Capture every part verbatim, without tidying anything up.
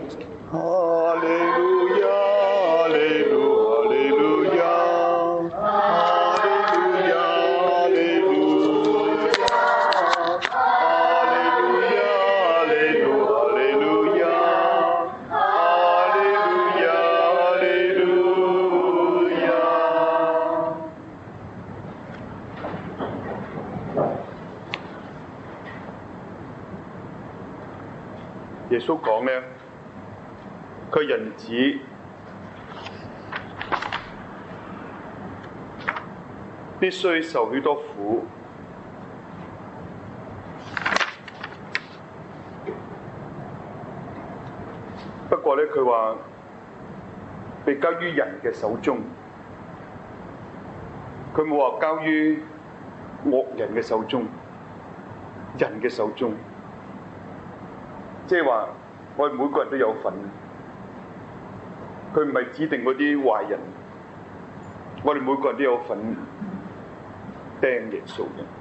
哈利路亞，哈利路，哈利路亞，哈利路亞，哈利路亞，哈利路亞，哈利路，哈利路亞，哈利路亞，哈利路亞。耶穌講呢，佢人子必須受許多苦，不過呢，佢話被交於人嘅手中，佢冇話交於惡人嘅手中，人嘅手中，即係話我哋每個人都有份。佢唔係指定嗰啲壞人，我哋每個人都有份釘耶穌嘅。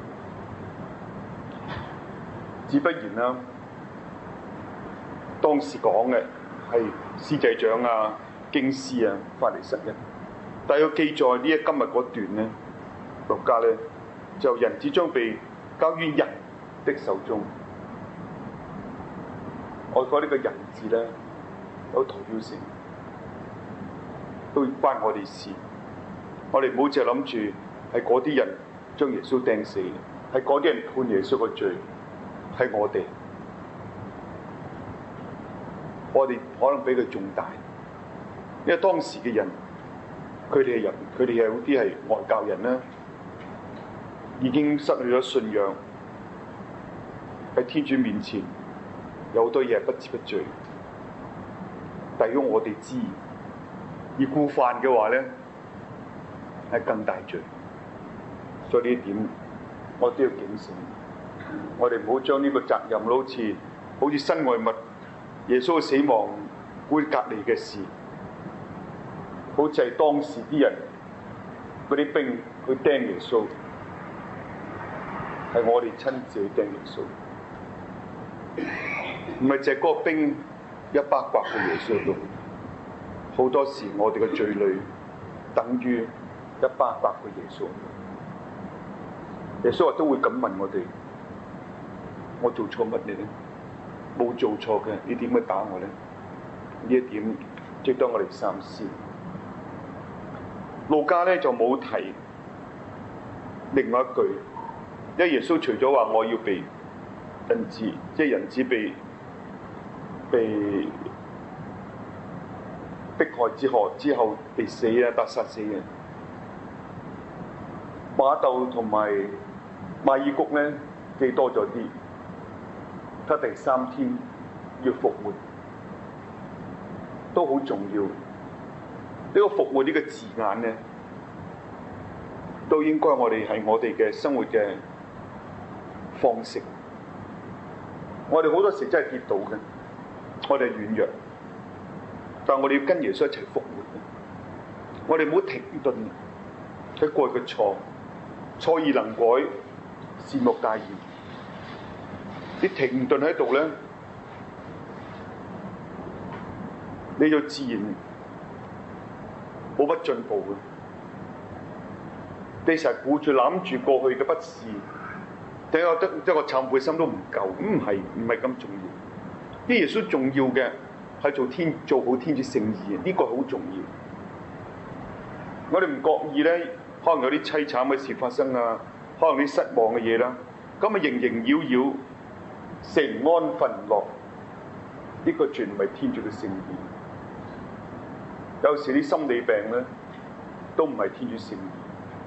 自不然啦，當時講嘅係司祭長啊、經師啊、法利塞人，但係要記載呢一今日嗰段咧，路加咧就人子將被交於人的手中。我覺得呢個人字咧有代表性。都關我哋事，我哋唔好淨係諗住係嗰啲人將耶穌釘死嘅，係嗰啲人判耶穌個罪，係我哋，我哋可能比佢仲大，因為當時嘅人，佢哋係人，佢哋有啲係外教人啦，已經失去咗信仰，喺天主面前有好多嘢不知不罪，但如果我哋知。而故犯嘅話咧，係更大罪。所以呢一點，我都要警醒。我哋唔好將呢個責任好似好似身外物，耶穌嘅死亡會隔離嘅事，好似係當時啲人嗰啲兵去釘耶穌，係我哋親自去釘耶穌，唔係淨係嗰個兵一巴刮去耶穌度。好多時我哋嘅罪累等於一巴巴嘅耶穌，耶穌話都會咁問我哋：我做錯乜嘢咧？冇做錯嘅，你點解打我咧？呢一點值得我哋三思。路加咧就冇提另外一句，因為耶穌除咗話我要被人子，即係人子被被。迫害之後，之後被死啊，被殺死嘅。馬竇同埋馬爾谷咧記多咗啲，佢第三天要復活，都好重要。呢、這個復活呢個字眼咧，都應該我哋係我哋嘅生活嘅方式。我哋好多時真係跌倒嘅，我哋軟弱。但我哋要跟耶穌一齊復活，我哋唔好停頓喺過去嘅錯，錯而能改，善莫大焉。你停頓喺度咧，你就自然冇乜進步嘅。你成日顧住攬住過去嘅不是，等我得一個懺悔心都唔夠，唔係唔係咁重要。啲耶穌重要嘅。係做天做好天主聖意，呢、這個好重要。我哋唔覺意咧，可能有啲凄慘嘅事發生啊，可能啲失望嘅嘢啦，咁啊縈縈繞繞，成安分樂，呢、這個絕唔係天主嘅聖意。有時啲心理病咧，都唔係天主聖意，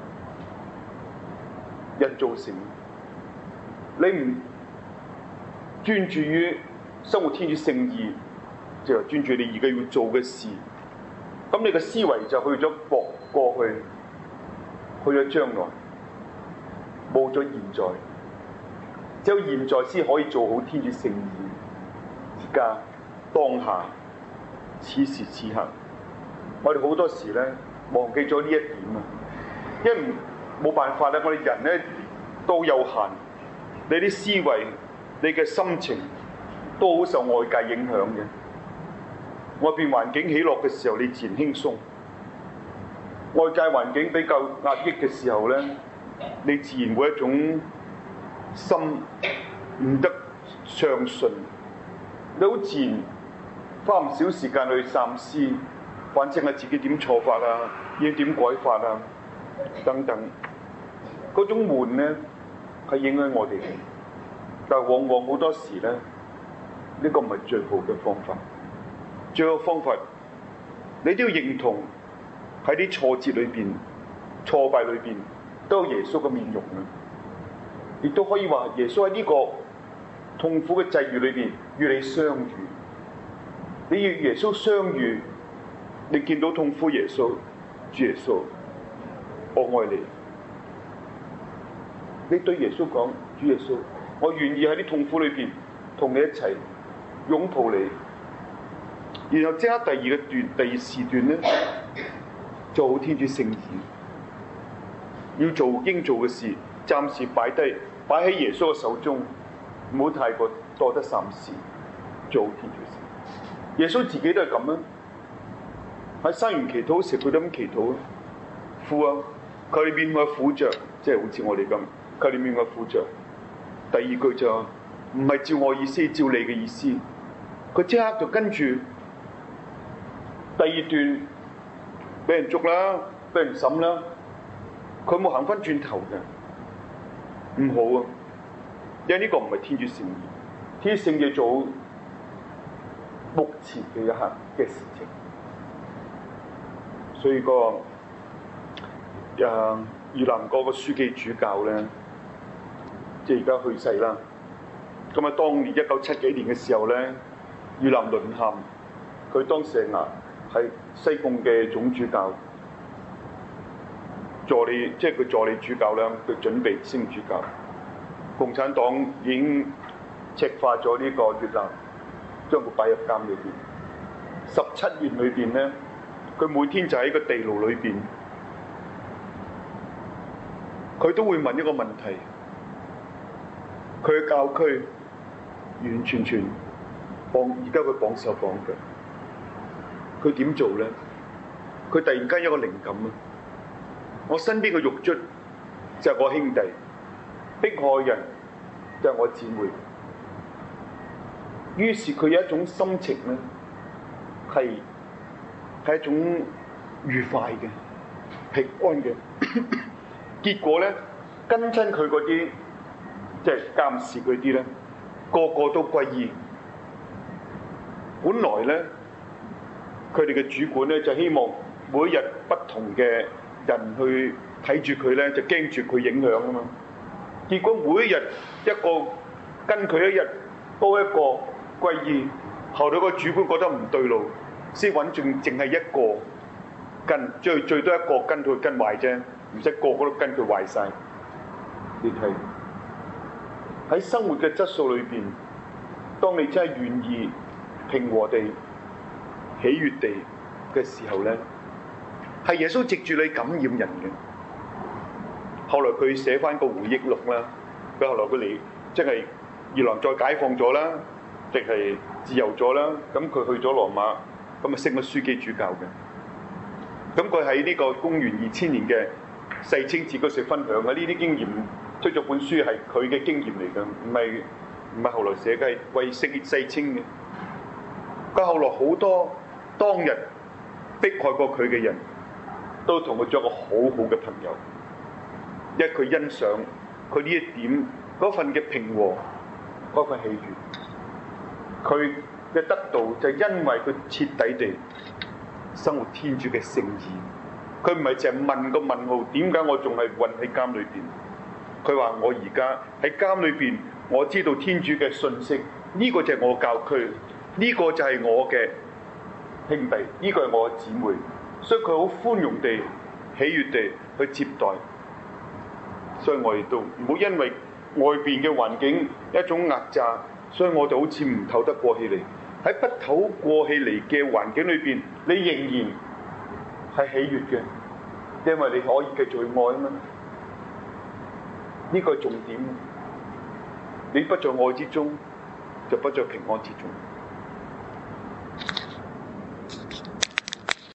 人造成。你唔專注於生活天主聖意。就係專注你而家要做嘅事，咁你嘅思維就去咗過過去，去咗將來，冇咗現在，只有現在先可以做好天主聖意。而家當下此時此刻，我哋好多時咧忘記咗呢一點啊，因為冇辦法咧，我哋人咧都有限，你啲思維、你嘅心情都好受外界影響嘅。 外邊環境起落嘅時候，你自然輕鬆；外界環境比較壓抑嘅時候咧，你自然會一種心唔得暢順，你好自然花唔少時間去三思，反省下自己點錯法啊，應點改法啊，等等。嗰種悶咧係影響我哋嘅，但係往往好多時咧，呢個唔係最好嘅方法。最好嘅方法，你都要認同喺啲挫折裏邊、挫敗裏邊都有耶穌嘅面容啊！亦都可以話耶穌喺呢個痛苦嘅際遇裏邊與你相遇。你與耶穌相遇，你見到痛苦耶穌，主耶穌，我愛你。你對耶穌講，主耶穌，我願意喺啲痛苦裏邊同你一齊擁抱你。然後即刻第二個段、第二時段咧，做好天主聖言，要做應做嘅事，暫時擺低，擺喺耶穌嘅手中，唔好太過多得三思，做好天主聖言。耶穌自己都係咁啊！喺生完祈禱時，佢都咁祈禱啊！父啊，求你免我苦着，即係好似我哋咁。求你免我苦着。第二句就唔係照我意思，照你嘅意思。佢即刻就跟住第二段，俾人捉啦，俾人審啦。佢冇行翻轉頭嘅，唔好啊！因為呢個唔係天主聖意，天主聖意做目前嘅一刻嘅事情。所以、個誒越南嗰個書記主教咧，即係而家去世啦。咁啊，當年一九七幾年嘅時候咧，越南淪陷，佢當時係係西貢嘅總主教，助理即係佢助理主教啦，佢準備升主教。共產黨已經赤化咗呢個越南，將佢擺入監裏邊。十七年裏邊咧，佢每天就喺個地牢裏邊，佢都會問一個問題。佢嘅教區完完全全綁，而家佢綁手綁腳。佢點做咧？佢突然間有個靈感啊！我身邊嘅獄卒就係我兄弟，迫害人就係我姊妹。於是佢有一種心情咧，係係一種愉快嘅、平安嘅。結果咧，跟親佢嗰啲即係監視嗰啲咧，個個都歸依。本來咧，佢哋嘅主管咧就希望每一日不同嘅人去睇住佢咧，就驚住佢影響啊嘛。結果每一日一個跟佢一日多一個歸依，後來個主管覺得唔對路，先揾仲淨係一個跟，最最多一個跟佢跟壞啫，唔使個個都跟佢壞晒。你睇喺生活嘅質素裏邊，當你真係願意平和地、喜悅地嘅時候咧，係耶穌藉住你感染人嘅。後來佢寫翻個回憶錄啦，佢後來佢嚟即係越南再解放咗啦，定係自由咗啦，咁佢去咗羅馬，咁啊升咗書記主教嘅。咁佢喺呢個公元二千年嘅世青節嗰時分享嘅呢啲經驗，出咗本書係佢嘅經驗嚟嘅，唔係唔係後來寫嘅，係為世世青嘅。佢後來好多當日迫害過佢嘅人都同佢做個好好嘅朋友，因為佢欣賞佢呢一點嗰份嘅平和，嗰份喜悅。佢嘅得到就係因為佢徹底地生活天主嘅聖意。佢唔係淨係問個問號，點解我仲係困喺監裏邊？佢話我而家喺監裏邊，我知道天主嘅信息，呢個就係我教區，呢個就係我嘅兄弟，呢個係我嘅姊妹，所以佢好寬容地、喜悅地去接待。所以我亦都唔好因為外邊嘅環境一種壓榨，所以我就好似唔透得過氣嚟。喺不透過氣嚟嘅環境裏邊，你仍然係喜悅嘅，因為你可以繼續去愛啊嘛。呢個係重點。你不在愛之中，就不在平安之中。